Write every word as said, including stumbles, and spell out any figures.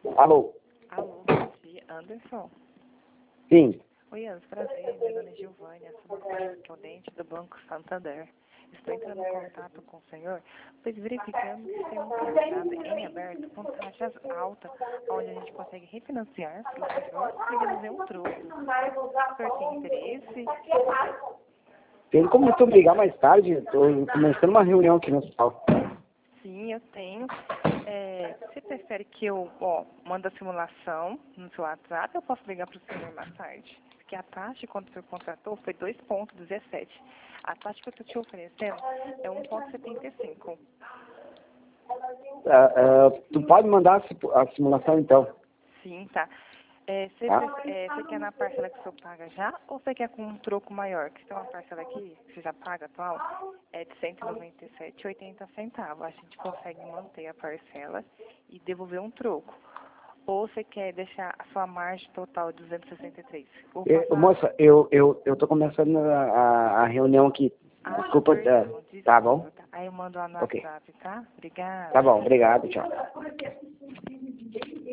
Alô? Alô, bom dia, Anderson. Sim. Oi, Anderson, prazer. Meu nome é Giovânia, sou uma correspondente do Banco Santander. Estou entrando em contato com o senhor, pois verificamos que tem um contrato em aberto com taxas altas, onde a gente consegue refinanciar para o senhor e devolver um troco. O senhor tem interesse? Tem como tu me ligar mais tarde? Estou começando uma reunião aqui no hospital. Sim, eu tenho. É, você prefere que eu ó, mande a simulação no seu WhatsApp ou eu posso ligar para o senhor mais tarde? Porque a taxa, quando o senhor contratou, foi dois vírgula dezessete. A taxa que eu estou te oferecendo é um vírgula setenta e cinco. Ah, ah, tu pode mandar a simu- a simulação então? Sim, tá. É, você, Tá? pref- é, você quer na parcela que o senhor paga já ou você quer com um troco maior? Que tem uma parcela aqui, que você já paga atual, é de cento e noventa e sete reais e oitenta centavos. A gente consegue manter a parcela e devolver um troco. Ou você quer deixar a sua margem total de duzentos e sessenta e três? Vou Eh, passar... moça, eu eu eu tô começando a, a, a reunião aqui. Ah, Desculpa. perdão, ah, tá bom? desculpa. Tá? Aí eu mando lá no Ok. WhatsApp, tá? Obrigada. Tá bom, obrigado, tchau.